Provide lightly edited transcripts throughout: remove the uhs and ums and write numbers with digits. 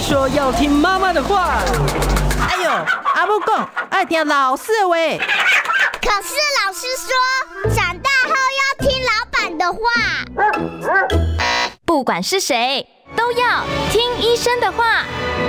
说要听妈妈的话。 哎呦，阿母讲爱听老师的话。 可是老师说，长大后要听老板的话。 不管是谁，都要听医生的话。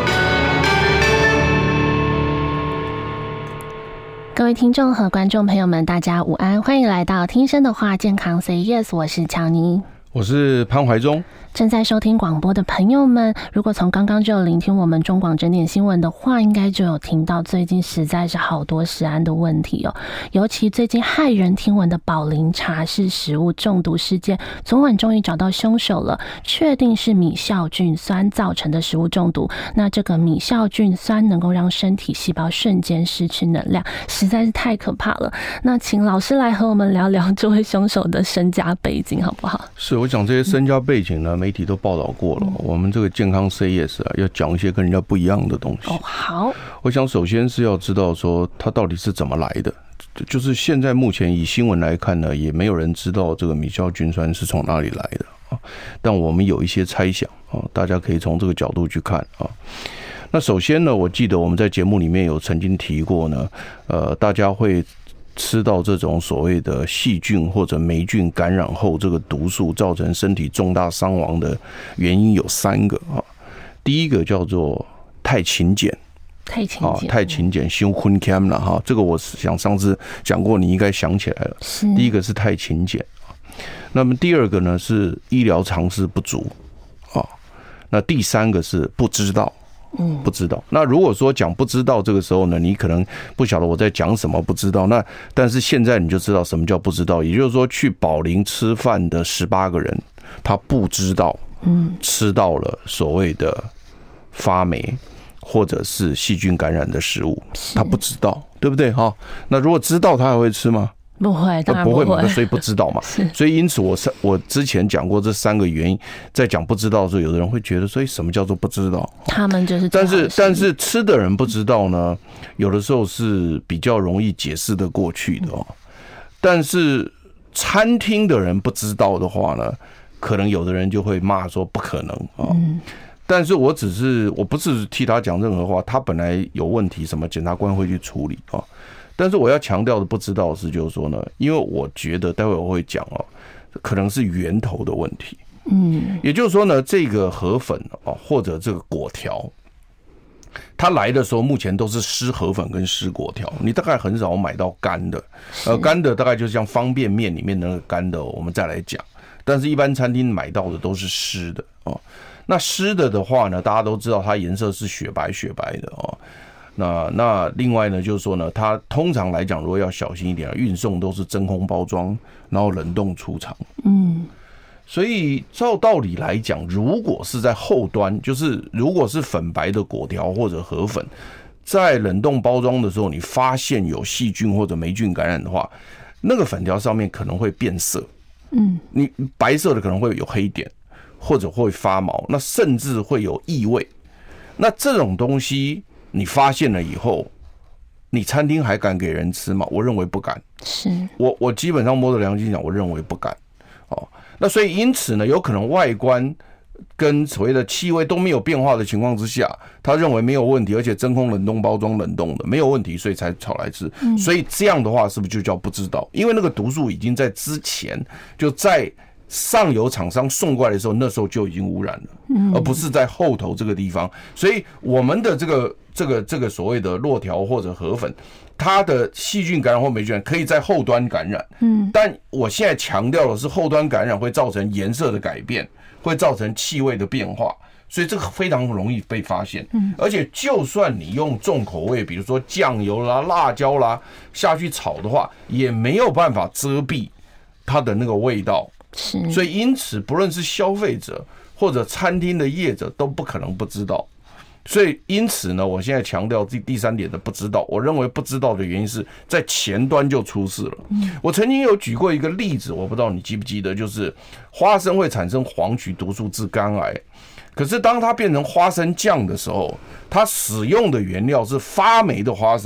各位听众和观众朋友们，大家午安，欢迎来到听医生的话，健康 Say Yes， 我是乔妮， 我是潘怀忠。 正在收听广播的朋友们，如果从刚刚就有聆听我们中广整点新闻的话，应该就有听到最近实在是好多食安的问题哦。尤其最近骇人听闻的宝林茶室食物中毒事件，昨晚终于找到凶手了，确定是米酵菌酸造成的食物中毒。那这个米酵菌酸能够让身体细胞瞬间失去能量，实在是太可怕了。那请老师来和我们聊聊这位凶手的身家背景好不好？ 是，我讲这些身家背景呢，媒体都报道过了。我们这个健康 Say Yes 啊，要讲一些跟人家不一样的东西。 好， 我想首先是要知道说它到底是怎么来的。就是现在目前以新闻来看呢，也没有人知道这个米酵菌酸是从哪里来的啊。但我们有一些猜想啊，大家可以从这个角度去看啊。那首先呢，我记得我们在节目里面有曾经提过呢，大家会吃到这种所谓的细菌或者霉菌感染后，这个毒素造成身体重大伤亡的原因有3个啊。第一个叫做太勤俭，太勤俭，伤困俭了哈。这个我想上次讲过，你应该想起来了。第一个是太勤俭，那么第二个呢是医疗常识不足啊。那第3个是不知道。不知道。那如果说讲不知道，这个时候呢，你可能不晓得我在讲什么，不知道。那但是现在你就知道什么叫不知道，也就是说，去宝林吃饭的18个人，他不知道，吃到了所谓的发霉或者是细菌感染的食物，他不知道，对不对哈？那如果知道，他还会吃吗？ 不会，当然不会嘛，所以不知道嘛。所以因此我之前讲过这3个原因，在讲不知道的时候，有的人会觉得，所以什么叫做不知道？ 他们就是， 但是吃的人不知道呢，有的时候是比较容易解释的过去的哦。但是餐厅的人不知道的话呢，可能有的人就会骂说不可能啊。但是我不是替他讲任何话，他本来有问题，什么检察官会去处理啊。但是我要强调的不知道的是，就是说呢，因为我觉得待会我会讲哦，可能是源头的问题。也就是说呢，这个河粉啊，或者这个果条，它来的时候目前都是湿河粉跟湿果条，你大概很少买到干的。干的大概就像方便面里面的那个干的，我们再来讲。但是一般餐厅买到的都是湿的哦。那湿的话呢，大家都知道它颜色是雪白的哦。那另外呢，就是说呢，它通常来讲，如果要小心一点，运送都是真空包装，然后冷冻出厂。所以照道理来讲，如果是在后端，就是如果是粉白的果条或者河粉，在冷冻包装的时候，你发现有细菌或者霉菌感染的话，那个粉条上面可能会变色。你白色的可能会有黑点，或者会发毛，那甚至会有异味。那这种东西你发现了以后，你餐厅还敢给人吃吗？我认为不敢。 是我基本上摸着良心讲，我认为不敢。那所以因此呢，有可能外观跟所谓的气味都没有变化的情况之下，他认为没有问题，而且真空冷冻包装冷冻的没有问题，所以才炒来吃。所以这样的话，是不是就叫不知道？因为那个毒素已经在之前就在上游厂商送过来的时候，那时候就已经污染了，而不是在后头这个地方。所以我们的这个所谓的落条或者河粉，它的细菌感染或霉菌感染可以在后端感染。但我现在强调的是，后端感染会造成颜色的改变，会造成气味的变化，所以这个非常容易被发现。而且就算你用重口味，比如说酱油啦、辣椒啦下去炒的话，也没有办法遮蔽它的那个味道。所以因此不论是消费者或者餐厅的业者都不可能不知道。所以因此呢，我现在强调第3点的不知道，我认为不知道的原因是在前端就出事了。我曾经有举过一个例子，我不知道你记不记得，就是花生会产生黄曲毒素致肝癌，可是当它变成花生酱的时候，它使用的原料是发霉的花生，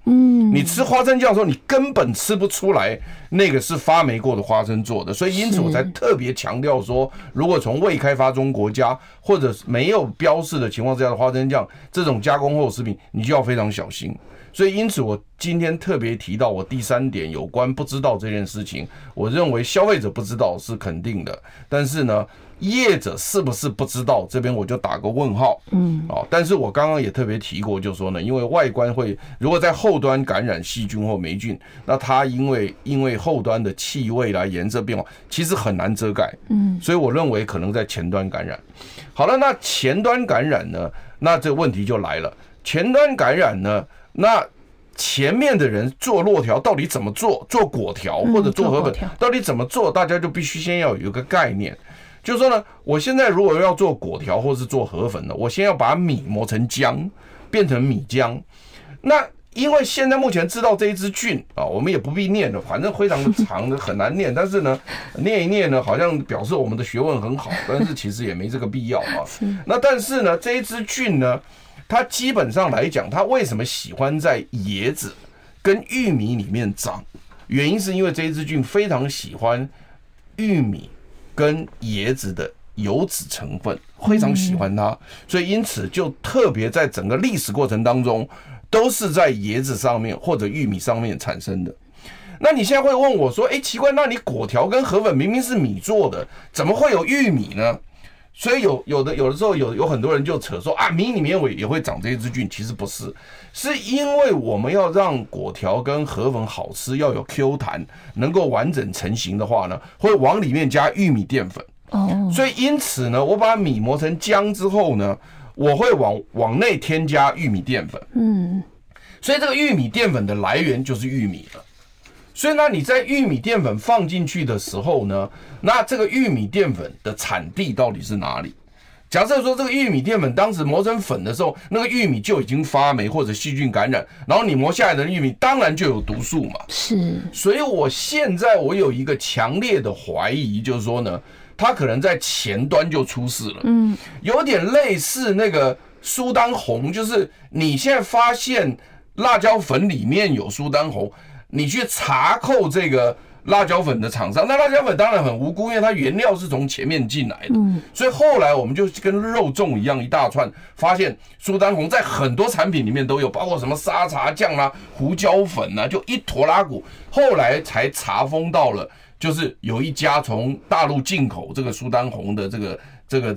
你吃花生酱的时候，你根本吃不出来那个是发霉过的花生做的，所以因此我才特别强调说，如果从未开发中国家或者没有标示的情况之下的花生酱这种加工后食品，你就要非常小心。所以因此我今天特别提到我第3点有关不知道这件事情，我认为消费者不知道是肯定的，但是呢业者是不是不知道，这边我就打个问号。但是我刚刚也特别提过，就是说呢，因为外观会如果在后端感染细菌或霉菌，那它因为后端的气味啦、颜色变化，其实很难遮盖。所以我认为可能在前端感染。好了，那前端感染呢？那这个问题就来了，前端感染呢？那前面的人做酪条到底怎么做？做果条或者做河粉到底怎么做？大家就必须先要有一个概念，就是说呢，我现在如果要做果条或是做河粉呢，我先要把米磨成浆，变成米浆。那因为现在目前知道这一支菌啊，我们也不必念了，反正非常的长的很难念，但是呢，念一念呢，好像表示我们的学问很好，但是其实也没这个必要啊。那但是呢，这一支菌呢，它基本上来讲，它为什么喜欢在椰子跟玉米里面长？原因是因为这一支菌非常喜欢玉米跟椰子的油脂成分，非常喜欢它，所以因此就特别在整个历史过程当中，都是在椰子上面或者玉米上面产生的。那你现在会问我说，奇怪，那你果条跟河粉明明是米做的，怎么会有玉米呢？所以有的时候有很多人就扯说啊，米里面也会长这一支菌，其实不是，是因为我们要让果条跟河粉好吃，要有 Q 弹，能够完整成型的话呢，会往里面加玉米淀粉。所以因此呢，我把米磨成浆之后呢，我会往内添加玉米淀粉。所以这个玉米淀粉的来源就是玉米了。所以呢，你在玉米淀粉放进去的时候呢，那这个玉米淀粉的产地到底是哪里？假设说这个玉米淀粉当时磨成粉的时候，那个玉米就已经发霉或者细菌感染，然后你磨下来的玉米当然就有毒素嘛。 是。所以我现在有一个强烈的怀疑，就是说呢，它可能在前端就出事了。有点类似那个苏丹红，就是你现在发现辣椒粉里面有苏丹红，你去查扣这个辣椒粉的厂商，那辣椒粉当然很无辜，因为它原料是从前面进来的。所以后来我们就跟肉粽一样，一大串发现苏丹红在很多产品里面都有，包括什么沙茶酱啦、胡椒粉啦，就一坨拉骨。后来才查封到了，就是有一家从大陆进口这个苏丹红的这个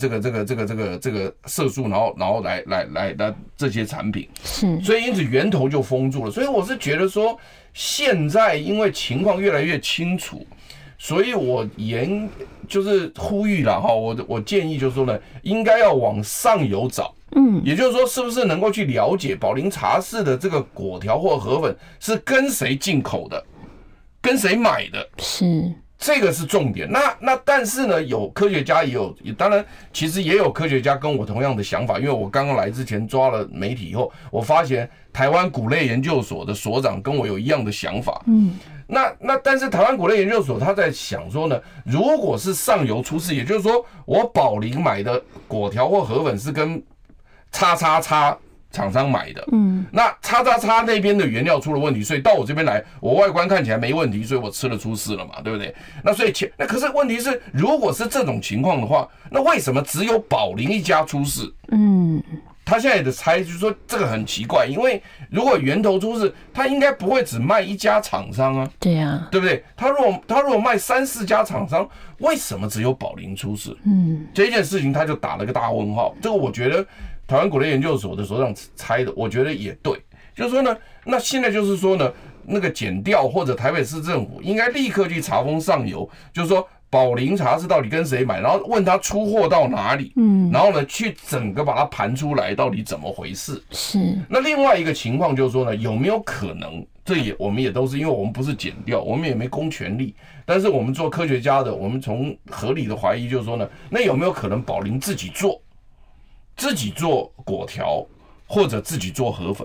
色素，然后来这些产品。所以因此源头就封住了。所以我是觉得说，现在因为情况越来越清楚，所以我就是呼吁了哈，我建议就是说呢，应该要往上游找。也就是说，是不是能够去了解宝林茶室的这个果条或河粉是跟谁进口的，跟谁买的？是。这个是重点。那但是呢，有科学家当然其实也有科学家跟我同样的想法，因为我刚刚来之前抓了媒体以后，我发现台湾谷类研究所的所长跟我有一样的想法。但是台湾谷类研究所他在想说呢，如果是上游出事，也就是说我宝林买的果条或河粉是跟叉厂商买的，那叉那边的原料出了问题，所以到我这边来，我外观看起来没问题，所以我吃了出事了嘛，对不对？那所以那可是问题是，如果是这种情况的话，那为什么只有宝林一家出事？他现在的猜就是说这个很奇怪，因为如果源头出事，他应该不会只卖一家厂商啊，对啊，对不对？他如果卖3、4家厂商，为什么只有宝林出事？这件事情他就打了个大问号。这个我觉得台湾谷类研究所的所长猜的，我觉得也对。就是说呢，那现在就是说呢，那个检调或者台北市政府应该立刻去查封上游，就是说宝林茶是到底跟谁买，然后问他出货到哪里，然后呢去整个把它盘出来，到底怎么回事？是。那另外一个情况就是说呢，有没有可能？我们也都是，因为我们不是检调，我们也没公权力，但是我们做科学家的，我们从合理的怀疑就是说呢，那有没有可能宝林自己做果条，或者自己做河粉？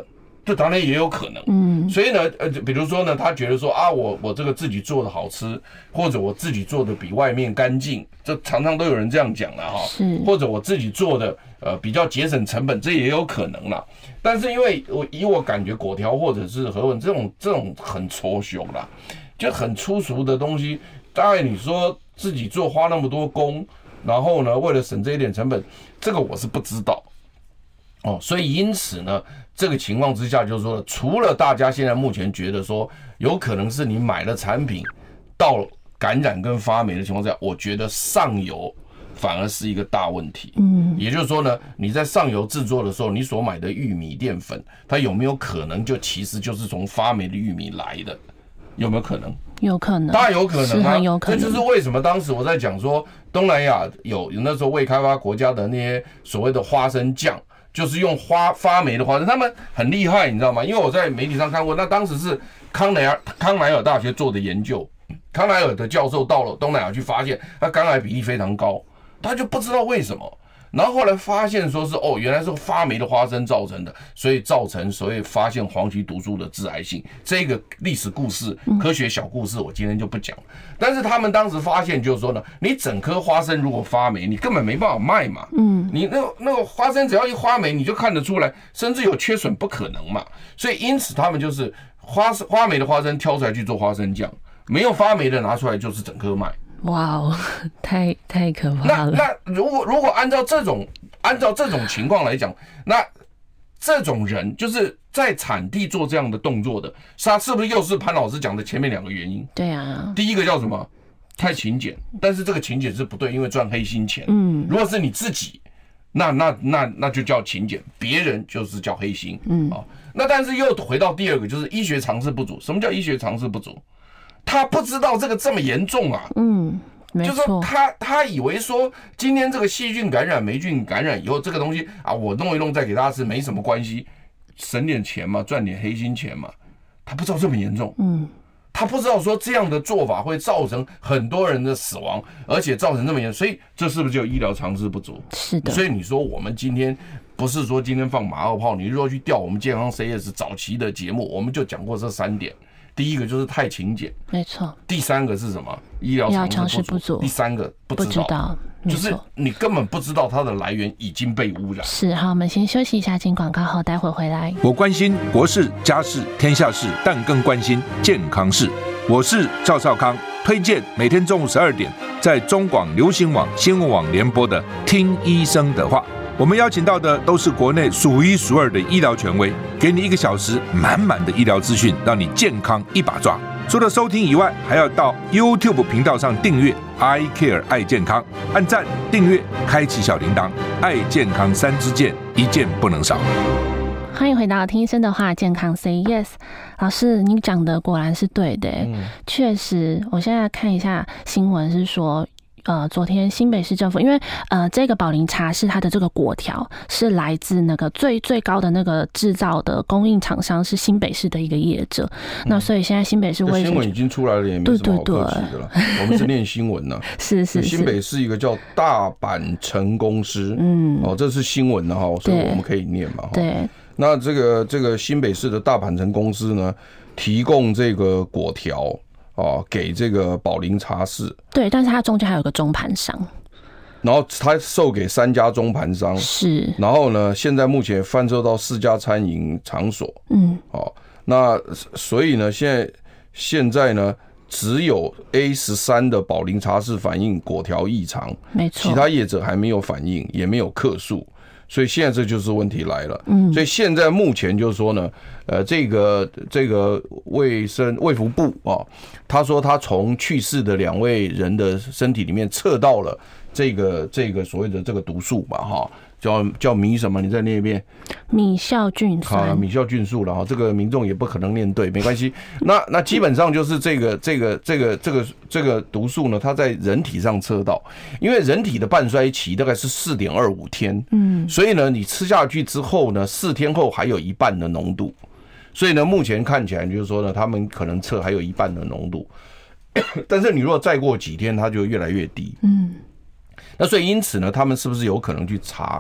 这当然也有可能。所以呢，比如说呢，他觉得说啊，我这个自己做的好吃，或者我自己做的比外面干净，这常常都有人这样讲了哈。 是， 或者我自己做的比较节省成本，这也有可能啦。但是因为我感觉粿条或者是河粉这种很粗俗啦，就很粗俗的东西，大概你说自己做花那么多工，然后呢，为了省这一点成本，这个我是不知道。所以因此呢，这个情况之下，就是说，除了大家现在目前觉得说，有可能是你买了产品到感染跟发霉的情况下，我觉得上游反而是一个大问题。也就是说呢，你在上游制作的时候，你所买的玉米淀粉，它有没有可能其实就是从发霉的玉米来的？有没有可能？ 有可能， 大有可能啊， 是很有可能。 这就是为什么当时我在讲说，东南亚有那时候未开发国家的那些所谓的花生酱。就是用发霉的花生，他们很厉害，你知道吗？因为我在媒体上看过，那当时是康奈尔大学做的研究，康奈尔的教授到了东南亚去发现，他肝癌比例非常高，他就不知道为什么，然后后来发现说是原来是发霉的花生造成的，所以造成所谓发现黄曲毒素的致癌性。这个历史故事、科学小故事，我今天就不讲。但是他们当时发现就是说呢，你整颗花生如果发霉，你根本没办法卖嘛。你那个花生只要一发霉，你就看得出来，甚至有缺损不可能嘛。所以因此他们就是发霉的花生挑出来去做花生酱，没有发霉的拿出来就是整颗卖。 哇哦，太可怕了。 那如果按照这种情况来讲，那这种人就是在产地做这样的动作的，他是不是又是潘老师讲的前面2个原因？ 对啊， 第一个叫什么？太勤俭，但是这个勤俭是不对，因为赚黑心钱。如果是你自己，那就叫勤俭，别人就是叫黑心。那但是又回到第2个，就是医学常识不足。什么叫医学常识不足？他不知道这个这么严重啊。就是说他以为说今天这个细菌感染、霉菌感染以后，这个东西啊，我弄一弄再给大家吃没什么关系，省点钱嘛，赚点黑心钱嘛。他不知道这么严重。他不知道说这样的做法会造成很多人的死亡，而且造成这么严重，所以这是不是就医疗常识不足？ 是的。 所以你说我们今天不是说今天放马后炮，你如果去调我们健康 CS 早期的节目，我们就讲过这3点。第一个就是太勤俭， 没错。 第3个是什么？医疗常识不足。第3个不知道，就是你根本不知道它的来源已经被污染。 是，好，我们先休息一下，进广告后，待会回来。 我关心国事、家事、天下事，但更关心健康事。我是赵少康，推荐每天中午12点在中广流行网、新闻网联播的《听医生的话》。我们邀请到的都是国内数一数二的医疗权威，给你1个小时满满的医疗资讯，让你健康一把抓。除了收听以外，还要到 YouTube 频道上订阅 I Care 爱健康，按赞、订阅、开启小铃铛，爱健康3支箭，一件不能少。 欢迎回到听医生的话，健康 Say Yes。老师，你讲的果然是对的，确实，我现在看一下新闻是说。昨天新北市政府，因为这个宝林茶室它的这个粿条是来自那个最高的那个制造的供应厂商是新北市的一个业者，那所以现在新北市卫生新闻已经出来了，也没什么好客气的了。我们是念新闻呢， 是新北市一个叫大阪城公司，这是新闻的哈，所以我们可以念嘛。 对， 那这个新北市的大阪城公司呢，提供这个粿条。给这个宝林茶室， 对，但是它中间还有个中盘商， 然后它售给3家中盘商， 是，然后呢，现在目前贩售到4家餐饮场所，那所以呢，现在呢，只有 A13 的宝林茶室反映粿条异常， 没错， 其他业者还没有反映，也没有客诉。所以现在这就是问题来了，所以现在目前就是说呢，这个卫福部他说他从去世的2位人的身体里面测到了这个所谓的这个毒素吧，叫米什么？你再念一遍。 米酵菌酸。 好，米酵菌素了哈，这个民众也不可能念对，没关系。那基本上就是这个毒素呢，它在人体上测到，因为人体的半衰期大概是4.25天，所以呢，你吃下去之后呢，4天后还有1半的浓度，所以呢，目前看起来就是说呢，他们可能测还有1半的浓度，但是你如果再过几天，它就越来越低，那所以因此呢，他们是不是有可能去查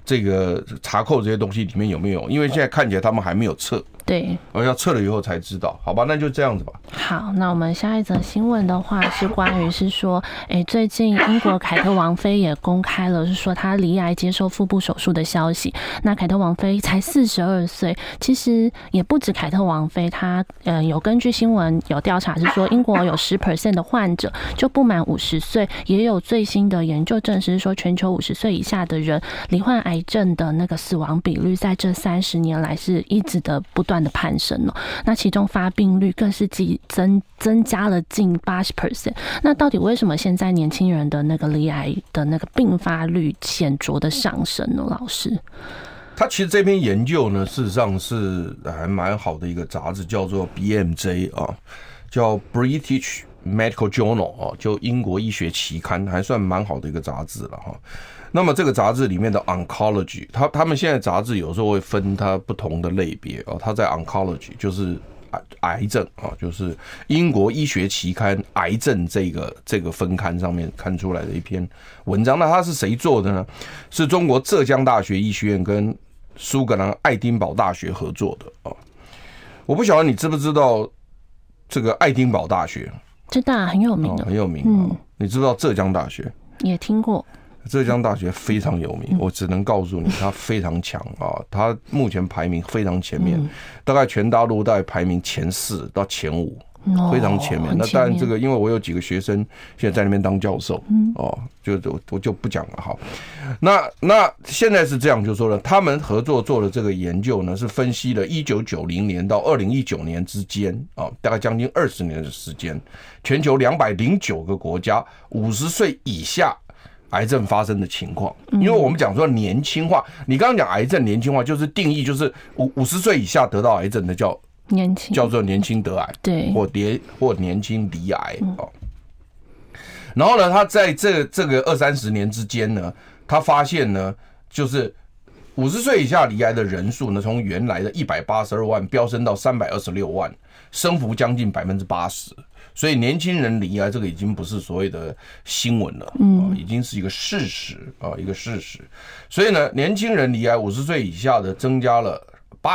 这个查扣这些东西里面有没有，因为现在看起来他们还没有测。 对， 要测了以后才知道，好吧？那就这样子吧。 好，那我们下一则新闻的话是关于是说，最近英国凯特王妃也公开了，是说她罹癌接受腹部手术的消息。那凯特王妃才42岁，其实也不止凯特王妃，她有根据新闻有调查是说，英国有10% 的患者就不满50岁，也有最新的研究证实说，全球50岁以下的人罹患癌症的那个死亡比率，在这30年来是一直的不断的攀升哦，那其中发病率更是增加了近80%。那到底为什么现在年轻人的那个罹癌的那个并发率显著的上升呢？老师， 他其实这篇研究呢，事实上是还蛮好的一个杂志，叫做 BMJ 啊，叫 British Medical Journal 啊，就英国医学期刊，还算蛮好的一个杂志了哈。那么这个杂志里面的 oncology， 他们现在杂志有时候会分它不同的类别啊。它在 oncology 就是癌症啊，就是英国医学期刊癌症这个分刊上面看出来的一篇文章。那它是谁做的呢？是中国浙江大学医学院跟苏格兰爱丁堡大学合作的啊。我不晓得你知不知道这个爱丁堡大学？ 知道，很有名的， 很有名啊。你知道浙江大学？ 也听过。 浙江大学非常有名，我只能告诉你，它非常强啊！它目前排名非常前面，大概全大陆大概排名前4到前5，非常前面。那当然，这个因为我有几个学生现在在那边当教授，我就不讲了哈。那现在是这样，就是说呢，他们合作做的这个研究呢，是分析了1990年到2019年之间啊，大概将近20年的时间，全球209个国家50岁以下癌症发生的情况。因为我们讲说年轻化，你刚刚讲癌症年轻化，就是定义就是50岁以下得到癌症的叫年轻，叫做年轻得癌，对，或年轻罹癌。然后呢，他在这个20-30年之间呢，他发现呢，就是50岁以下罹癌的人数呢，从原来的182万飙升到326万，升幅将近80%。所以年轻人罹癌这个已经不是所谓的新闻了，已经是一个事实啊，一个事实。所以呢，年轻人罹癌50岁以下的增加了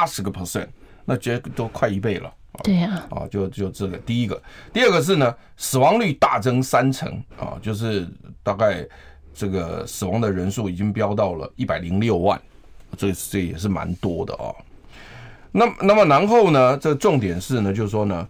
80%，那觉得都快1倍了。对呀，就这个第一个，第二个是呢，死亡率大增3成啊，就是大概这个死亡的人数已经飙到了106万，这也是蛮多的啊。那么然后呢，这个重点是呢，就是说呢，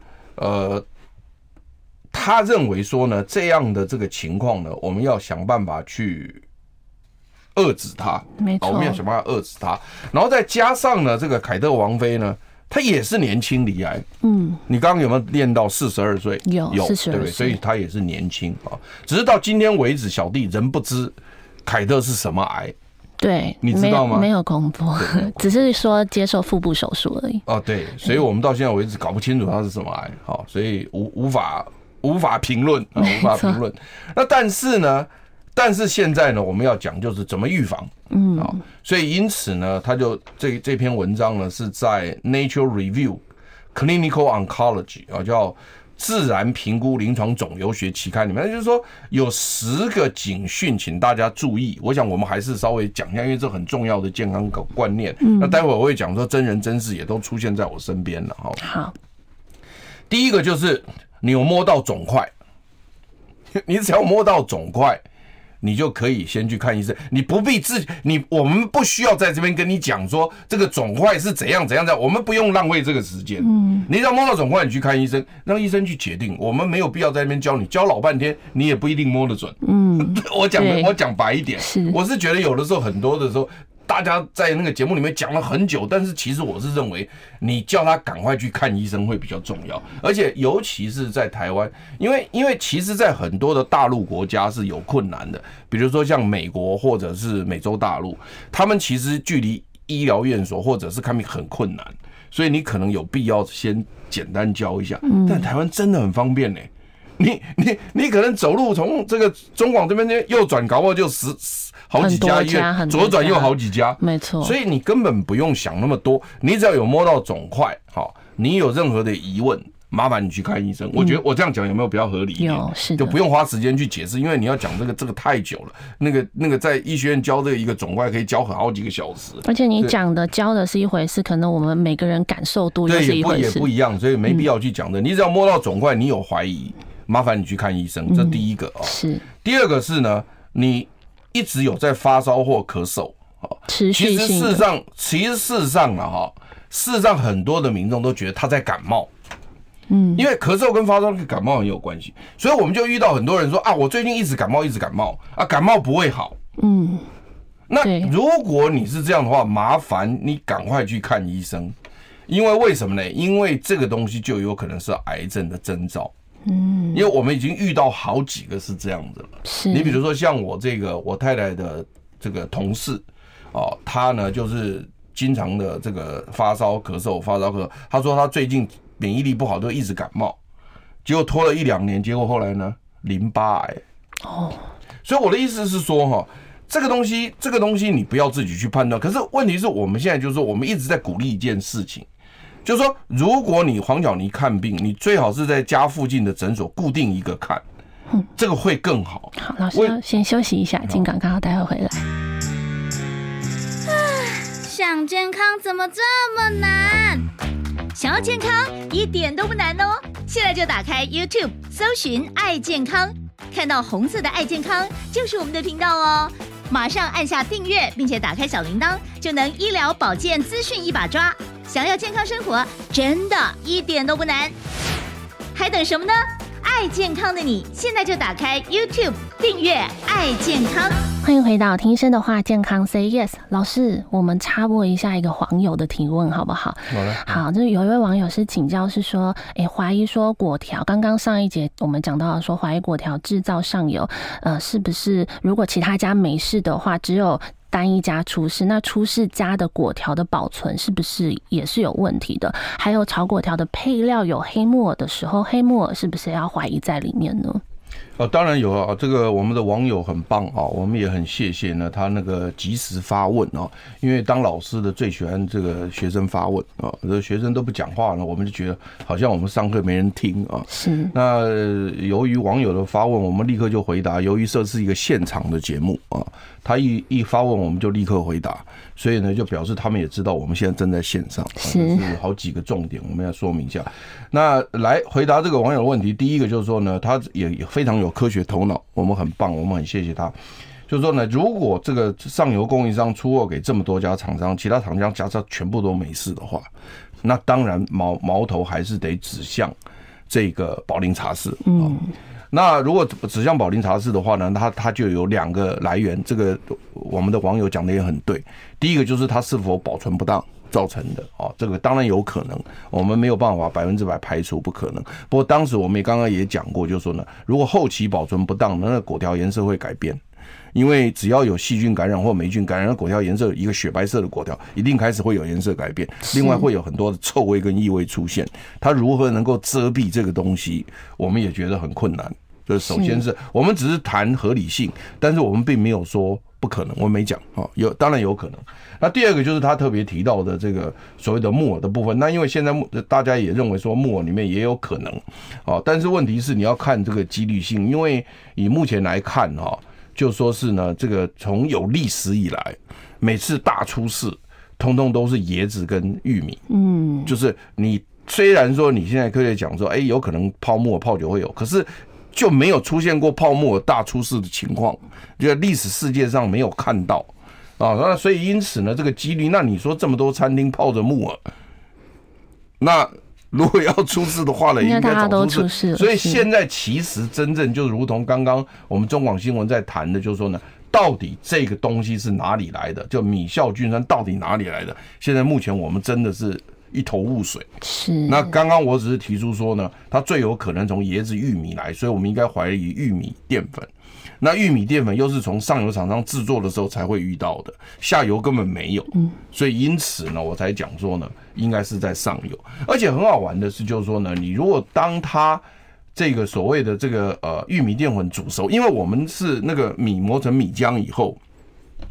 他认为说呢，这样的这个情况呢，我们要想办法去遏制它，没错，我们要想办法遏制它。然后再加上呢，这个凯特王妃呢，她也是年轻罹癌，你刚刚有没有练到42岁？有42岁，对不对？所以她也是年轻啊。只是到今天为止，小弟仍不知凯特是什么癌。对，你知道吗？没有公布，只是说接受腹部手术而已。哦，对，所以我们到现在为止搞不清楚他是什么癌，好，所以无法评论啊，无法评论。那但是现在呢，我们要讲就是怎么预防，所以因此呢，他就这篇文章呢是在 Nature Review Clinical Oncology 啊，叫自然评估临床肿瘤学期刊里面，就是说有10个警讯，请大家注意。我想我们还是稍微讲一下，因为这很重要的健康观念。那待会我会讲说真人真事也都出现在我身边了。好，第一个就是你有摸到肿块，你只要摸到肿块，你就可以先去看医生，你不必我们不需要在这边跟你讲说这个肿块是怎样，我们不用浪费这个时间。你只要摸到肿块，你去看医生，让医生去决定，我们没有必要在那边教你，教老半天，你也不一定摸得准。我讲白一点，我是觉得有的时候很多的时候，大家在那个节目里面讲了很久，但是其实我是认为你叫他赶快去看医生会比较重要，而且尤其是在台湾，因为其实在很多的大陆国家是有困难的，比如说像美国或者是美洲大陆，他们其实距离医疗院所或者是看病很困难，所以你可能有必要先简单教一下。但台湾真的很方便呢，你可能走路从这个中广这边右转，搞不好就好几家医院，左转又好几家，没错。所以你根本不用想那么多，你只要有摸到肿块，好，你有任何的疑问， 麻烦你去看医生。我觉得我这样讲有没有比较合理一点？ 有，是的， 就不用花时间去解释，因为你要讲这个太久了。那个在医学院教这个一个肿块可以教好几个小时， 而且你讲的教的是一回事，可能我们每个人感受度又是一回事， 也不一样，所以没必要去讲的。你只要摸到肿块，你有怀疑，麻烦你去看医生，这第一个哦。 是。 第二个是呢，你一直有在发烧或咳嗽， 持续性的。 其实事实上啊，事实上很多的民众都觉得他在感冒。因为咳嗽跟发烧跟感冒很有关系，所以我们就遇到很多人说啊，我最近一直感冒啊，感冒不会好。那如果你是这样的话，麻烦你赶快去看医生，因为什么呢？因为这个东西就有可能是癌症的征兆。因为我们已经遇到好几个是这样子了。你比如说像我太太的这个同事他呢就是经常的这个发烧咳嗽，他说他最近免疫力不好，都一直感冒，结果拖了1-2年，结果后来呢，淋巴癌。所以我的意思是说这个东西你不要自己去判断。可是问题是我们现在就是说，我们一直在鼓励一件事情，就是说，如果你黄角泥看病，你最好是在家附近的诊所固定一个看，这个会更好。 好，老师先休息一下，进广告，待会回来。 想健康怎么这么难？想要健康一点都不难哦！现在就打开 YouTube 搜寻爱健康，看到红色的爱健康就是我们的频道哦。马上按下订阅，并且打开小铃铛，就能医疗保健资讯一把抓。想要健康生活，真的一点都不难，还等什么呢？爱健康的你，现在就打开 YouTube 订阅爱健康。 欢迎回到听医生的话，健康 Say Yes。老师，我们插播一下一个网友的提问，好不好？好，就是有一位网友是请教，是说，怀疑说果条，刚刚上一节我们讲到了说，怀疑果条制造上游，是不是如果其他家没事的话，只有单一家出事，那出事家的果条的保存是不是也是有问题的？还有炒果条的配料有黑木耳的时候，黑木耳是不是要怀疑在里面呢？ 当然有啊，这个我们的网友很棒啊，我们也很谢谢呢，他那个及时发问啊，因为当老师的最喜欢这个学生发问啊，这学生都不讲话呢，我们就觉得好像我们上课没人听啊。 是。 那由于网友的发问，我们立刻就回答。由于这是一个现场的节目啊，他一发问我们就立刻回答，所以呢就表示他们也知道我们现在正在线上，是好几个重点我们要说明一下。那来回答这个网友的问题，第一个就是说呢，他也非常有科学头脑，我们很棒，我们很谢谢他。就是说呢，如果这个上游供应商出货给这么多家厂商，其他厂商假设全部都没事的话，那当然矛头还是得指向这个宝林茶室。那如果指向宝林茶室的话呢，它就有2个来源，这个我们的网友讲的也很对。第一个就是它是否保存不当造成的这个当然有可能，我们没有办法100%排除，不可能。不过当时我们刚刚也讲过，就是说呢，如果后期保存不当，那果条颜色会改变，因为只要有细菌感染或霉菌感染，那果条颜色一个雪白色的果条一定开始会有颜色改变，另外会有很多的臭味跟异味出现。它如何能够遮蔽这个东西，我们也觉得很困难。就是首先是我们只是谈合理性，但是我们并没有说不可能，我没讲当然有可能。那第二个就是他特别提到的这个所谓的木耳的部分，那因为现在大家也认为说木耳里面也有可能但是问题是你要看这个几率性，因为以目前来看就说是呢，这个从有历史以来，每次大出事通通都是椰子跟玉米。就是你虽然说你现在科学讲说有可能泡木耳泡久会有，可是就没有出现过泡木耳大出事的情况，就历史世界上没有看到那所以因此呢，这个几率，那你说这么多餐厅泡着木耳，那如果要出事的话呢，应该早出事。所以现在其实真正就如同刚刚我们中广新闻在谈的，就是说呢，到底这个东西是哪里来的？就米酵菌酸到底哪里来的？现在目前我们真的是一头雾水。 是。 那刚刚我只是提出说呢，它最有可能从椰子、玉米来，所以我们应该怀疑玉米淀粉。那玉米淀粉又是从上游厂商制作的时候才会遇到的，下游根本没有。所以因此呢，我才讲说呢，应该是在上游。而且很好玩的是，就是说呢，你如果当它这个所谓的这个玉米淀粉煮熟，因为我们是那个米磨成米浆以后，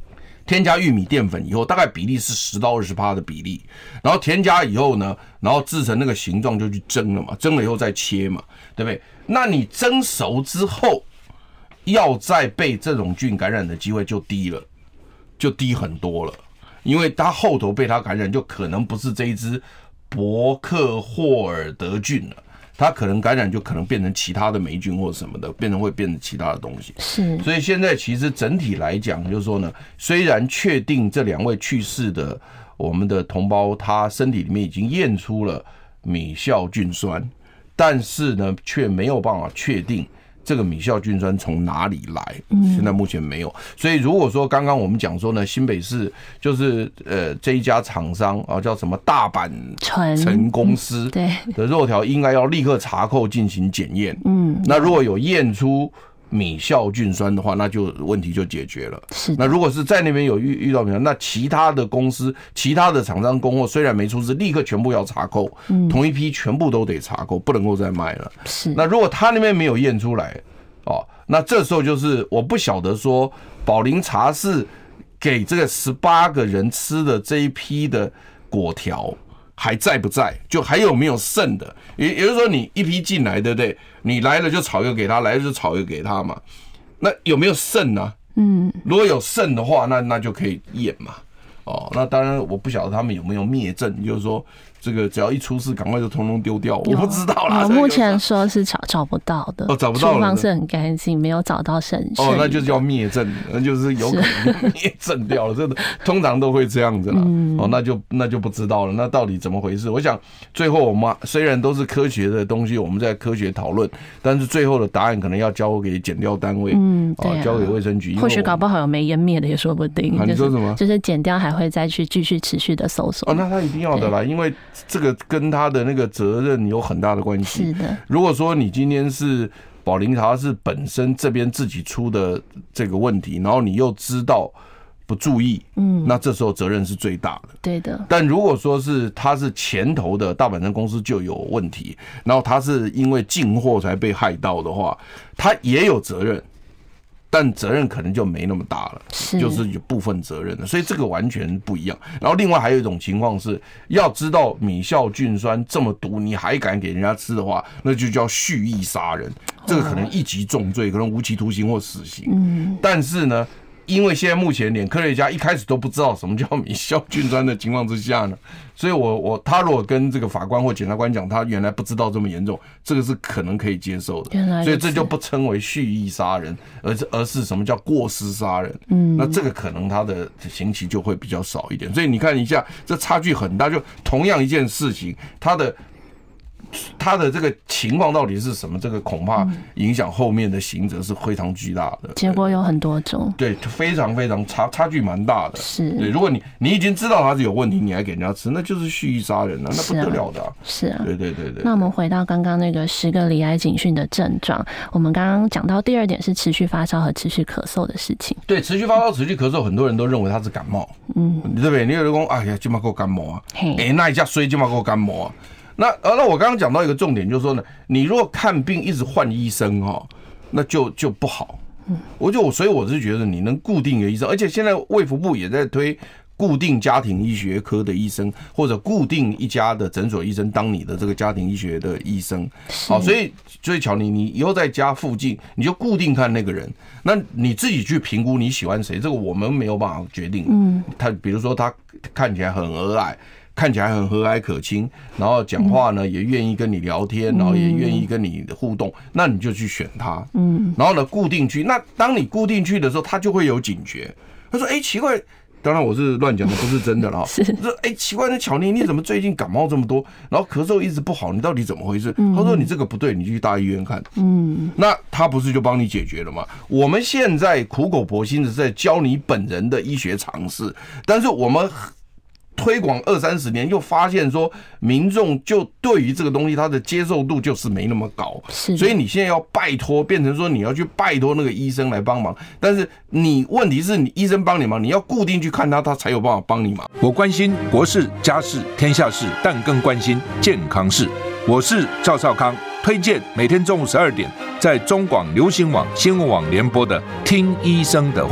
添加玉米淀粉以后，大概比例是10到20%的比例，然后添加以后呢，然后制成那个形状就去蒸了嘛，蒸了以后再切嘛，对不对？那你蒸熟之后，要再被这种菌感染的机会就低了，就低很多了，因为它后头被它感染就可能不是这一只伯克霍尔德菌了。它可能感染就可能变成其他的霉菌或什么的，会变成其他的东西。 是， 所以现在其实整体来讲，就是说呢，虽然确定这2位去世的我们的同胞，他身体里面已经验出了米酵菌酸，但是呢，却没有办法确定这个米酵菌酸从哪里来，现在目前没有。所以如果说刚刚我们讲说呢，新北市就是这一家厂商啊，叫什么大阪城公司的肉条，应该要立刻查扣进行检验。那如果有验出米酵菌酸的话，那就问题就解决了。那如果是在那边有遇到米酵，那其他的公司、其他的厂商供货虽然没出事，立刻全部要查扣，同一批全部都得查扣，不能够再卖了。那如果他那边没有验出来，那这时候就是我不晓得说宝林茶室给这个18个人吃的这一批的果条还在不在，就还有没有剩的，也就是说你一批进来，对不对？你来了就炒一个给他，来了就炒一个给他嘛。那有没有剩呢？如果有剩的话，那就可以验嘛。那当然我不晓得他们有没有灭证，就是说这个只要一出事，赶快就通通丢掉，我不知道啦。 目前说是找不到的， 找不到了， 厨房是很干净，没有找到剩。 那就是要灭证，那就是有可能灭证掉了，这通常都会这样子啦。那就不知道了，那到底怎么回事？我想最后我们虽然都是科学的东西，我们在科学讨论，但是最后的答案可能要交给检调单位，交给卫生局， 或许搞不好有没湮灭的也说不定。 你说什么？ 就是检调还会再去继续持续的搜索。 那他一定要的啦，因为这个跟他的那个责任有很大的关系。 是的， 如果说你今天是宝林茶是本身这边自己出的这个问题，然后你又知道不注意，那这时候责任是最大的。 对的。 但如果说是他是前头的大阪城公司就有问题，然后他是因为进货才被害到的话，他也有责任。但责任可能就没那么大了，就是有部分责任的，所以这个完全不一样。然后另外还有一种情况是，要知道米酵菌酸这么毒，你还敢给人家吃的话，那就叫蓄意杀人，这个可能一级重罪，可能无期徒刑或死刑。但是呢，因为现在目前连科学家一开始都不知道什么叫米酵菌酸的情况之下呢，所以他如果跟这个法官或检察官讲他原来不知道这么严重，这个是可能可以接受的，所以这就不称为蓄意杀人，而是什么叫过失杀人。那这个可能他的刑期就会比较少一点。所以你看一下，这差距很大，就同样一件事情，他的这个情况到底是什么？这个恐怕影响后面的刑责是非常巨大的。 结果有很多种， 对，非常非常差距蛮大的。 是， 对，如果你已经知道他是有问题，你还给人家吃，那就是蓄意杀人了，那不得了的。 是啊， 对。 那我们回到刚刚那个10个罹癌警讯的症状，我们刚刚讲到第2点是持续发烧和持续咳嗽的事情。 对，持续发烧、持续咳嗽，很多人都认为他是感冒，对不对？你有人说，哎呀，今嘛够感冒啊，那一下衰今嘛够感冒啊。那我刚刚讲到一个重点，就是说呢，你如果看病一直换医生那就不好。所以我是觉得你能固定一个医生，而且现在卫福部也在推固定家庭医学科的医生，或者固定一家的诊所医生当你的这个家庭医学的医生。好，所以乔你以后在家附近你就固定看那个人，那你自己去评估你喜欢谁，这个我们没有办法决定。他比如说他看起来很和蔼，看起来很和蔼可亲，然后讲话呢也愿意跟你聊天，然后也愿意跟你互动，那你就去选他。然后呢固定去，那当你固定去的时候，他就会有警觉。他说：“奇怪。”当然我是乱讲的，不是真的啦。说奇怪，那巧妮你怎么最近感冒这么多，然后咳嗽一直不好，你到底怎么回事？他说你这个不对，你去大医院看。那他不是就帮你解决了吗？我们现在苦口婆心的在教你本人的医学常识，但是我们推广20-30年，又发现说民众就对于这个东西他的接受度就是没那么高，所以你现在要拜托，变成说你要去拜托那个医生来帮忙，但是问题是你医生帮你忙，你要固定去看他才有办法帮你忙。 我关心国事、家事、天下事，但更关心健康事。我是赵少康，推荐每天中午12点在中广流行网、新闻网联播的《听医生的话》。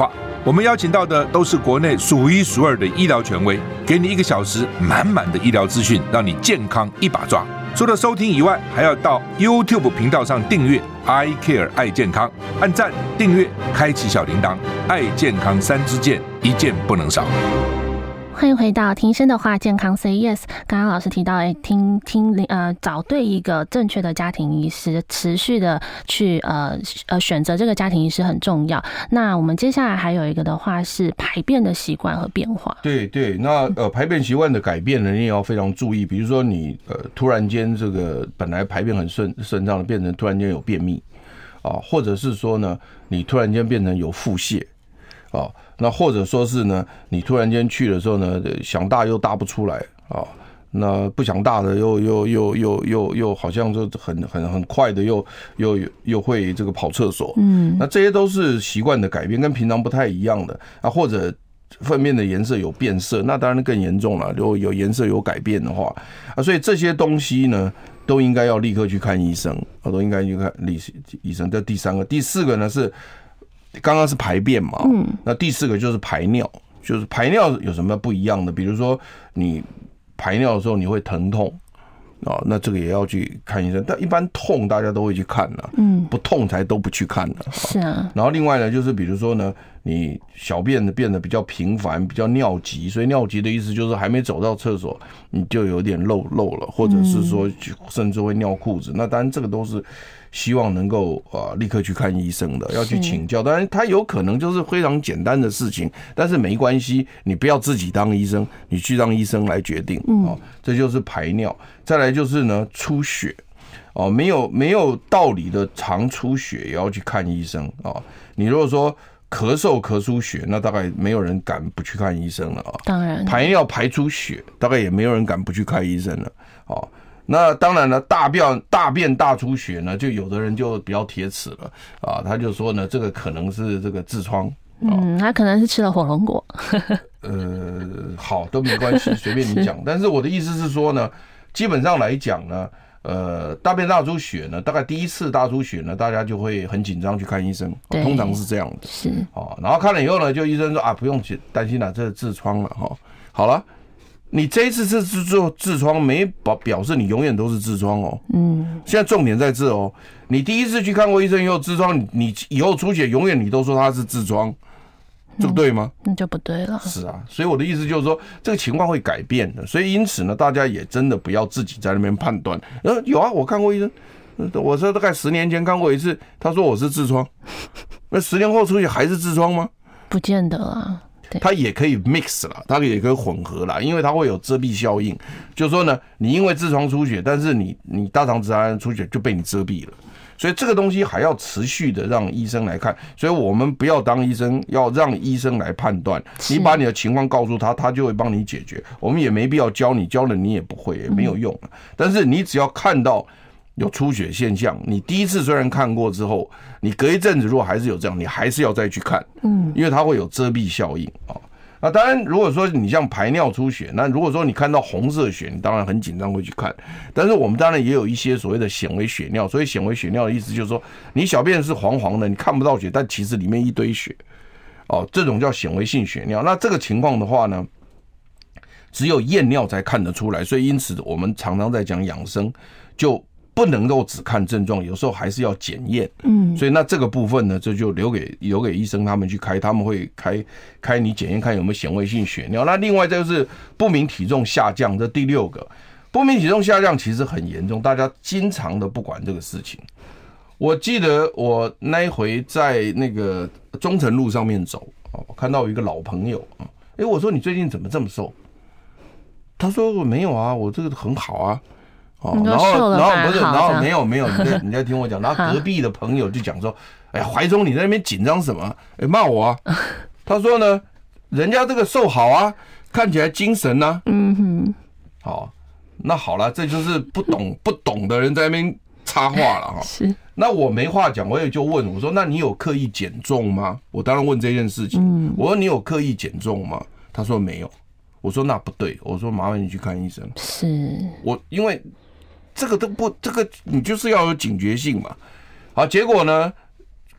我们邀请到的都是国内数一数二的医疗权威，给你1个小时满满的医疗资讯，让你健康一把抓。除了收听以外，还要到 YouTube 频道上订阅 I Care 爱健康，按赞、订阅、开启小铃铛，爱健康3支箭，一件不能少。 欢迎回到听生的话，健康 Say Yes。刚刚老师提到，找对一个正确的家庭医师，持续的去选择这个家庭医师很重要。那我们接下来还有一个的话是排便的习惯和变化。 对，那排便习惯的改变呢，你也要非常注意。比如说你突然间这个本来排便很顺畅的，变成突然间有便秘啊，或者是说呢，你突然间变成有腹泻啊。那或者说是呢，你突然间去的时候呢，想大又大不出来啊，那不想大的又好像就很快的又会这个跑厕所，那这些都是习惯的改变，跟平常不太一样的啊。或者粪便的颜色有变色，那当然更严重了。如果有颜色有改变的话啊，所以这些东西呢，都应该要立刻去看医生，都应该去看医生。这第3个，第4个呢是。刚刚是排便嘛，那第4个就是排尿，就是排尿有什么不一样的？比如说你排尿的时候你会疼痛啊，那这个也要去看医生。但一般痛大家都会去看了，不痛才都不去看了。 是啊。 然后另外呢，就是比如说呢，你小便变得比较频繁，比较尿急，所以尿急的意思就是还没走到厕所你就有点漏了，或者是说甚至会尿裤子。那当然这个都是。希望能够立刻去看医生的，要去请教。当然，他有可能就是非常简单的事情，但是没关系，你不要自己当医生，你去让医生来决定。这就是排尿。再来就是呢，出血没有道理的常出血也要去看医生啊。你如果说咳出血，那大概没有人敢不去看医生了啊。当然，排尿排出血，大概也没有人敢不去看医生了啊。那当然了，大便大出血呢，就有的人就比较铁齿了啊，他就说呢，这个可能是这个痔疮， 他可能是吃了火龙果， 好都没关系，随便你讲。但是我的意思是说呢，基本上来讲呢，大便大出血呢，大概第1次大出血呢，大家就会很紧张去看医生，通常是这样的， 是然后看了以后呢，就医生说啊，不用担心了，这是痔疮了哈，好了。你这一次是做痔疮，没表示你永远都是痔疮哦。现在重点在这哦。你第1次去看过医生以后痔疮，你以后出血永远你都说它是痔疮，这对吗？那就不对了。 是啊，所以我的意思就是说，这个情况会改变的。所以因此呢，大家也真的不要自己在那边判断。有啊，我看过医生，我说大概10年前看过一次，他说我是痔疮，那10年后出血还是痔疮吗？ 不见得啊。 它也可以 mix 啦，它也可以混合啦，因为它会有遮蔽效应。就是说呢，你因为痔疮出血，但是你大肠直肠癌出血就被你遮蔽了，所以这个东西还要持续的让医生来看。所以我们不要当医生，要让医生来判断。你把你的情况告诉他，他就会帮你解决。我们也没必要教你，教了你也不会，也没有用。但是你只要看到有出血现象，你第1次虽然看过之后，你隔一阵子如果还是有这样，你还是要再去看，因为它会有遮蔽效应啊。那当然，如果说你像排尿出血，那如果说你看到红色血，你当然很紧张会去看。但是我们当然也有一些所谓的显微血尿，所以显微血尿的意思就是说，你小便是黄黄的，你看不到血，但其实里面一堆血，这种叫显微性血尿。那这个情况的话呢，只有验尿才看得出来，所以因此我们常常在讲养生，就不能够只看症状，有时候还是要检验。所以那这个部分呢，这就留给医生他们去开，他们会开你检验看有没有显微性血尿。那另外就是不明体重下降，这第6个，不明体重下降其实很严重，大家经常的不管这个事情。我记得我那一回在那个中城路上面走，我看到一个老朋友啊，我说你最近怎么这么瘦？他说我没有啊，我这个很好啊。然后没有，你在听我讲。然后隔壁的朋友就讲说：“哎呀，怀忠你在那边紧张什么？骂我啊！”他说呢，人家这个瘦好啊，看起来精神啊。好，那好了，这就是不懂的人在那边插话了哈。是。那我没话讲，我也就问我说：“那你有刻意减重吗？”我当然问这件事情。我说：“你有刻意减重吗？”他说：“没有。”我说：“那不对。”我说：“麻烦你去看医生。”是。因为。这个你就是要有警觉性嘛。好，结果呢，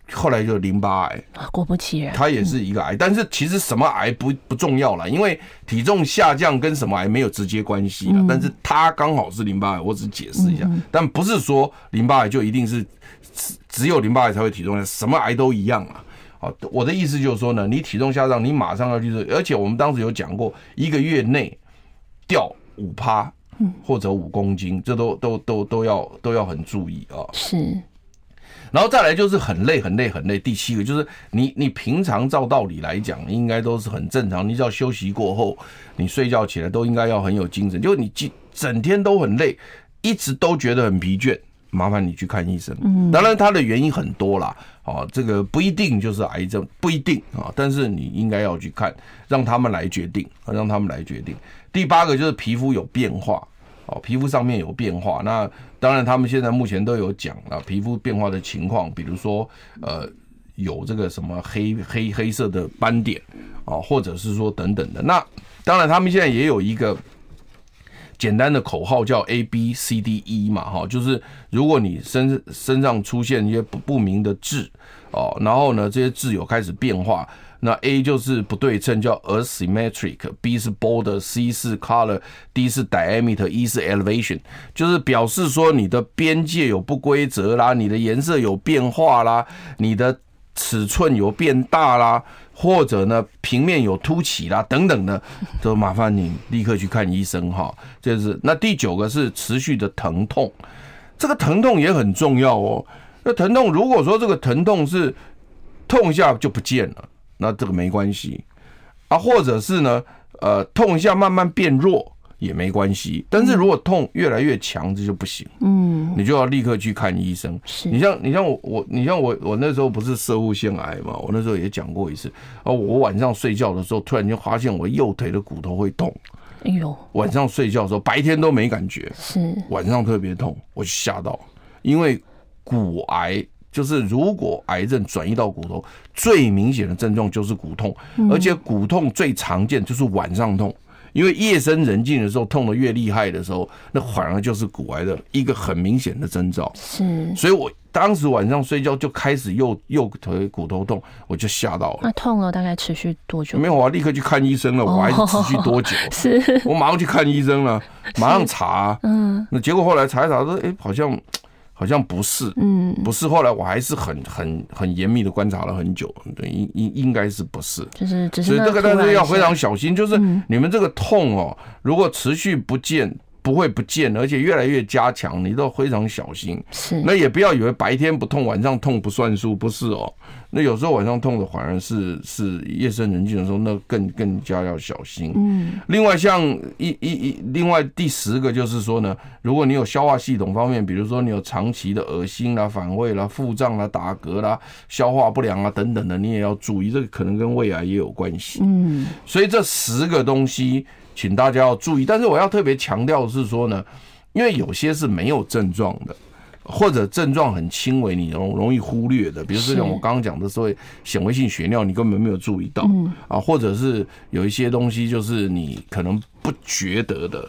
后来就淋巴癌， 果不其然， 它也是一个癌。但是其实什么癌不重要了，因为体重下降跟什么癌没有直接关系了。但是它刚好是淋巴癌，我只解释一下。但不是说淋巴癌就一定是只有淋巴癌才会体重下降，什么癌都一样啊。我的意思就是说呢，你体重下降，你马上要去做，而且我们当时有讲过，1个月内掉5%或者5公斤，这都要很注意啊。 是。 然后再来就是很累。第7个就是你平常照道理来讲，应该都是很正常。你只要休息过后，你睡觉起来都应该要很有精神。就你整天都很累，一直都觉得很疲倦，麻烦你去看医生。当然它的原因很多啦，这个不一定就是癌症，不一定啊，但是你应该要去看，让他们来决定。第8个就是皮肤有变化。皮肤上面有变化，那当然他们现在目前都有讲啊，皮肤变化的情况，比如说有这个什么黑色的斑点啊，或者是说等等的。那当然他们现在也有一个简单的口号叫 ABCDE 嘛，就是如果你身上出现一些不明的痣然后呢这些痣有开始变化。那 A 就是不对称，叫 asymmetric， B 是 border，C 是 color，D 是 diameter，E 是 elevation， 就是表示说你的边界有不规则啦，你的颜色有变化啦，你的尺寸有变大啦，或者呢平面有凸起啦等等的，都麻烦你立刻去看医生哈。这是那第9个是持续的疼痛，这个疼痛也很重要哦。那疼痛如果说这个疼痛是痛一下就不见了，那这个没关系啊，或者是呢，痛一下慢慢变弱也没关系。但是如果痛越来越强，这就不行。你就要立刻去看医生。你像我那时候不是攝護腺癌嘛，我那时候也讲过一次。我晚上睡觉的时候，突然就发现我右腿的骨头会痛。哎呦！晚上睡觉的时候，白天都没感觉，晚上特别痛，我就吓到，因为骨癌。就是如果癌症转移到骨头，最明显的症状就是骨痛，而且骨痛最常见就是晚上痛，因为夜深人静的时候痛得越厉害的时候，那反而就是骨癌的一个很明显的征兆。所以我当时晚上睡觉就开始右腿骨头痛，我就吓到了。那痛了大概持续多久？ 没有，我立刻去看医生了。我还是持续多久？我马上去看医生了，马上查。那结果后来查一查说，好像不是，不是。后来我还是很严密的观察了很久，对，应该是不是， 就是只是。 所以这个但是要非常小心，就是你们这个痛如果持续不会不见，而且越来越加强，你都非常小心。那也不要以为白天不痛，晚上痛不算数，不是哦。那有时候晚上痛的反而是夜深人静的时候，那更加要小心。另外像另外第10个就是说呢，如果你有消化系统方面，比如说你有长期的恶心啦、反胃啦、腹胀啦、打嗝啦、消化不良啊等等的，你也要注意，这个可能跟胃癌也有关系。所以这10个东西，请大家要注意。但是我要特别强调的是说呢，因为有些是没有症状的。或者症状很轻微，你容易忽略的，比如说像我刚刚讲的所谓显微性血尿，你根本没有注意到，或者是有一些东西就是你可能不觉得的。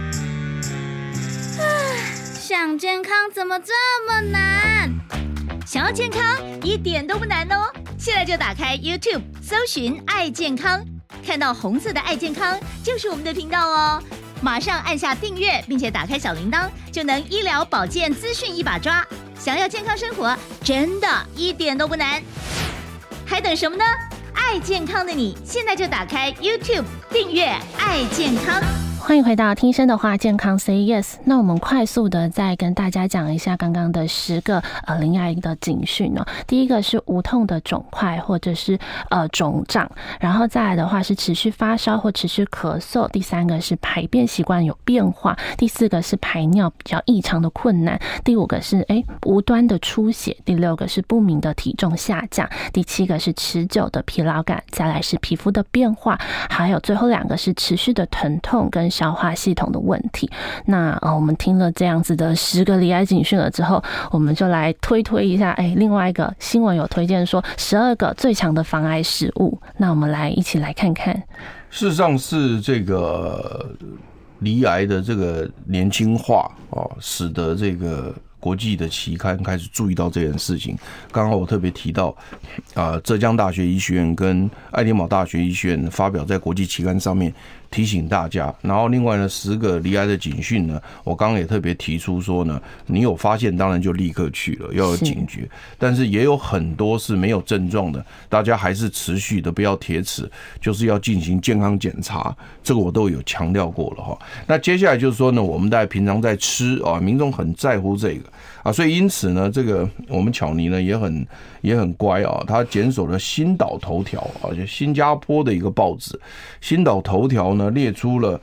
想健康怎么这么难？想要健康一点都不难哦！现在就打开 YouTube 搜寻爱健康，看到红色的爱健康就是我们的频道哦。马上按下订阅，并且打开小铃铛，就能医疗保健资讯一把抓。想要健康生活，真的一点都不难，还等什么呢？爱健康的你，现在就打开 YouTube 订阅爱健康。 欢迎回到听声的话，健康 Say Yes。那我们快速的再跟大家讲一下刚刚的10个淋癌的警讯哦。第一个是无痛的肿块或者是肿胀，然后再来的话是持续发烧或持续咳嗽。第3个是排便习惯有变化。第4个是排尿比较异常的困难。第5个是无端的出血。第6个是不明的体重下降。第7个是持久的疲劳感。再来是皮肤的变化，还有最后2个是持续的疼痛跟消化系统的问题。那我们听了这样子的10个罹癌警讯了之后，我们就来推一下另外一个新闻有推荐说12个最强的防癌食物。那我们一起来看看。 事实上是这个罹癌的这个年轻化使得这个国际的期刊开始注意到这件事情。刚刚我特别提到，浙江大学医学院跟爱丁堡大学医学院发表在国际期刊上面提醒大家。然后另外呢，10个罹癌的警讯呢，我刚刚也特别提出说呢，你有发现当然就立刻去了，要有警觉。但是也有很多是没有症状的，大家还是持续的不要铁齿，就是要进行健康检查，这个我都有强调过了哈。那接下来就是说呢，我们大家平常在吃啊，民众很在乎这个啊，所以因此呢，这个我们巧妮呢也很乖啊，他检索了星岛头条啊，就新加坡的一个报纸，星岛头条呢列出了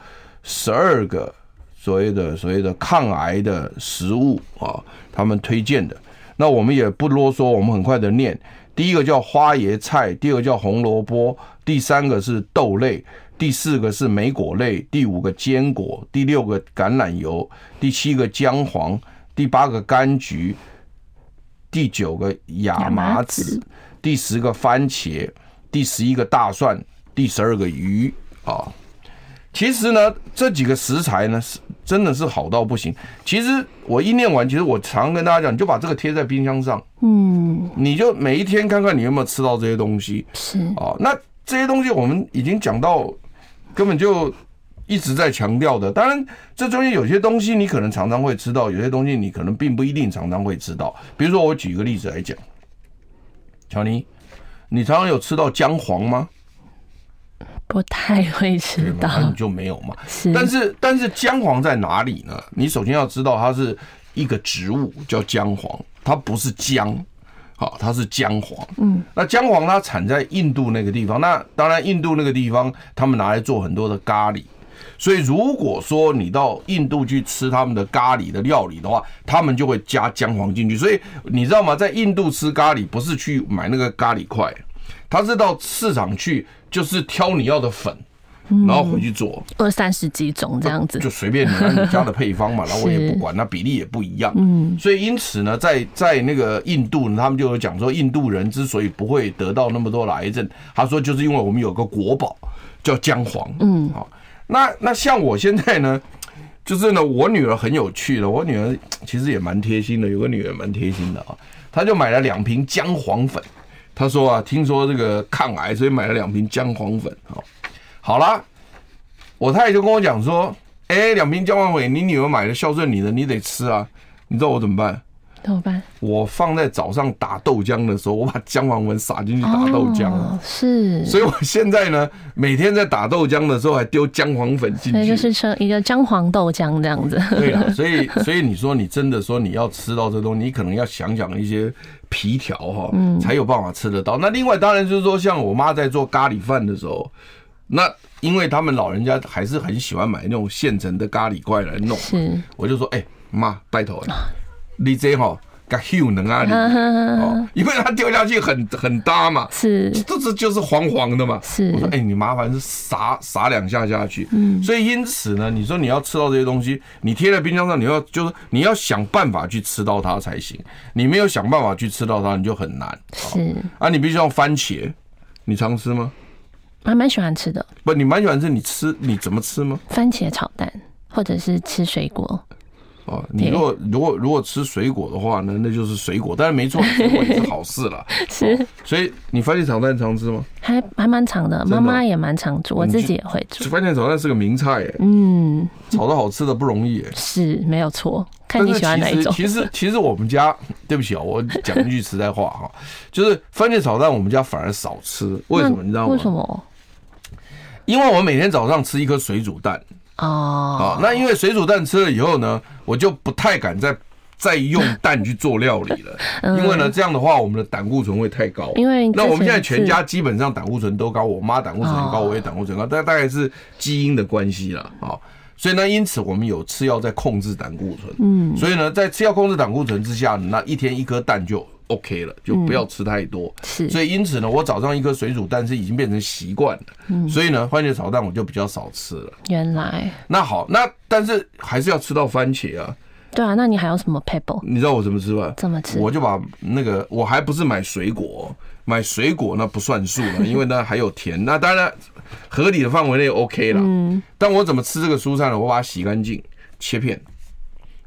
12个所谓的抗癌的食物啊，他们推荐的。那我们也不啰嗦，我们很快的念。第一个叫花椰菜，第二个叫红萝卜，第3个是豆类，第4个是莓果类，第5个坚果，第6个橄榄油，第7个姜黄，第8个柑橘，第9个亚麻籽，第10个番茄，第11个大蒜，第12个鱼啊。其实呢，这几个食材呢，真的是好到不行。其实我一念完，其实我常跟大家讲，你就把这个贴在冰箱上，你就每一天看看你有没有吃到这些东西。 是啊，那这些东西我们已经讲到，根本就一直在强调的。当然，这中间有些东西你可能常常会吃到，有些东西你可能并不一定常常会吃到。比如说，我举一个例子来讲，巧妮，你常常有吃到姜黄吗？ 不太会吃到， 你就没有嘛。但是姜黄在哪里呢？你首先要知道它是一个植物，叫姜黄，它不是姜，好，它是姜黄。那姜黄它产在印度那个地方，那当然印度那个地方他们拿来做很多的咖喱，所以如果说你到印度去吃他们的咖喱的料理的话，他们就会加姜黄进去。所以你知道吗？在印度吃咖喱不是去买那个咖喱块，他是到市场去，就是挑你要的粉，然后回去做 20-30几种这样子， 就随便你加的配方嘛，然后我也不管，那比例也不一样。所以因此呢，在那个印度呢，他们就有讲说，印度人之所以不会得到那么多的癌症，他说就是因为我们有个国宝叫姜黄。好，那像我现在呢，就是呢，我女儿很有趣的，我女儿其实也蛮贴心的，有个女儿蛮贴心的啊，她就买了2瓶姜黄粉。他说啊，听说这个抗癌，所以买了2瓶姜黄粉。好啦，我太太就跟我讲说，2瓶姜黄粉，你女儿买的孝顺你的，你得吃啊。你知道我怎么办？ 怎么办？ 我放在早上打豆浆的时候，我把姜黄粉撒进去打豆浆了。 是， 所以我现在呢，每天在打豆浆的时候还丢姜黄粉进去， 所以就是成一个姜黄豆浆这样子。 对啊，所以你说你真的说你要吃到这东西，你可能要想一些皮条哈，才有办法吃得到。那另外当然就是说，像我妈在做咖喱饭的时候，那因为他们老人家还是很喜欢买那种现成的咖喱块来弄，我就说，妈，拜托了。你这哈，给秀能啊你，因为它丢下去很搭嘛，是，这就是黄黄的嘛。是，我说你麻烦是撒2下下去。所以因此呢，你说你要吃到这些东西，你贴在冰箱上，你要想办法去吃到它才行。你没有想办法去吃到它，你就很难。是啊，你必须要番茄，你常吃吗？ 还蛮喜欢吃的。 不，你蛮喜欢吃，你怎么吃吗？ 番茄炒蛋，或者是吃水果。 你如果吃水果的话呢，那就是水果，当然没错，水果也是好事啦。是，所以你番茄炒蛋常吃吗？ 还蛮常的，妈妈也蛮常煮，我自己也会煮。 番茄炒蛋是个名菜耶，炒得好吃的不容易耶。 是，没有错，看你喜欢哪一种。 其实我们家，对不起我讲一句实在话哈，就是番茄炒蛋我们家反而少吃，为什么你知道吗？ 为什么？ 因为我每天早上吃一颗水煮蛋。那因为水煮蛋吃了以后呢，我就不太敢再用蛋去做料理了，因为呢这样的话我们的胆固醇会太高。因为那我们现在全家基本上胆固醇都高，我妈胆固醇高，我也胆固醇高，大概是基因的关系啦。所以呢，因此我们有吃药在控制胆固醇。所以呢，在吃药控制胆固醇之下，那一天1颗蛋就 OK 了，就不要吃太多。所以因此呢，我早上1颗水煮蛋是已经变成习惯了。所以呢，番茄炒蛋我就比较少吃了。 原来。那好，但是还是要吃到番茄啊。 对啊，那你还有什么 pebble？ 你知道我怎么吃吗？ 怎么吃？ 我就把那个，我还不是买水果那不算数了，因为呢还有甜。那当然合理的范围内 OK 了。但我怎么吃这个蔬菜呢？我把它洗干净，切片，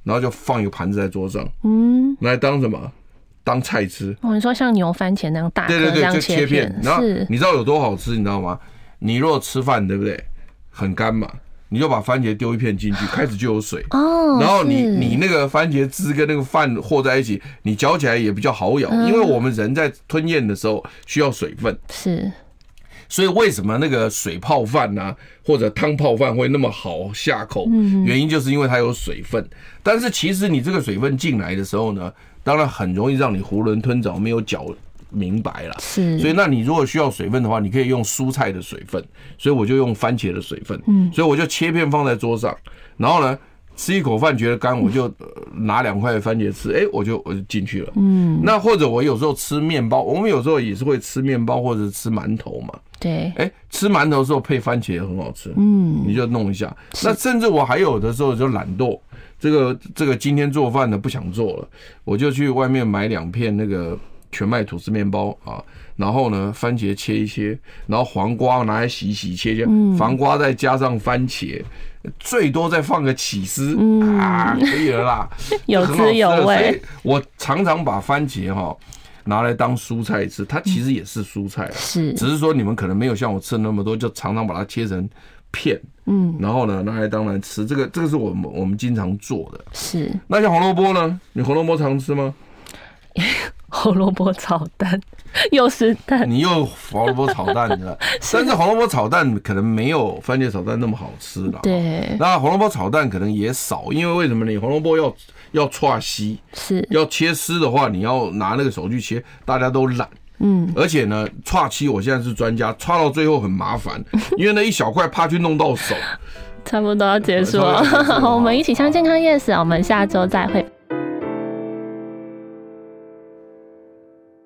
然后就放一个盘子在桌上，拿来当什么？当菜吃。 你说像牛番茄那样大颗这样切片， 然后你知道有多好吃，你知道吗？你如果吃饭对不对，很干嘛，你就把番茄丢一片进去，开始就有水然后你那个番茄汁跟那个饭和在一起，你嚼起来也比较好咬，因为我们人在吞咽的时候需要水分， 是。 所以为什么那个水泡饭啊，或者汤泡饭会那么好下口？原因就是因为它有水分。但是其实你这个水分进来的时候呢，当然很容易让你囫囵吞枣，没有搅明白了。 是。 所以那你如果需要水分的话，你可以用蔬菜的水分，所以我就用番茄的水分。所以我就切片放在桌上，然后呢，吃一口饭觉得干，我就拿2块番茄吃，我就进去了。那或者我有时候吃面包，我们有时候也是会吃面包或者吃馒头嘛。 对， 吃馒头的时候配番茄也很好吃。你就弄一下。那甚至我还有的时候就懒惰，这个今天做饭呢不想做了，我就去外面买2片那个全麦吐司面包啊，然后呢番茄切一切，然后黄瓜拿来洗洗切切，黄瓜再加上番茄，最多再放个起司可以了啦， 有滋有味。 我常常把番茄拿来当蔬菜吃，它其实也是蔬菜是， 只是说你们可能没有像我吃那么多，就常常把它切成片，然后呢拿来当来吃，这个是我们经常做的。是。那像红萝卜呢？你红萝卜常吃吗？ 红萝卜炒蛋，又是蛋， 你又红萝卜炒蛋了。但是红萝卜炒蛋可能没有番茄炒蛋那么好吃了。 对。 那红萝卜炒蛋可能也少，因为为什么？你红萝卜要串丝， 是要切丝的话，你要拿那个手去切，大家都懒。而且呢，串丝我现在是专家，串到最后很麻烦，因为那一小块怕去弄到手。 差不多要结束了，好，我们一起向健康 yes， 我们下周再会。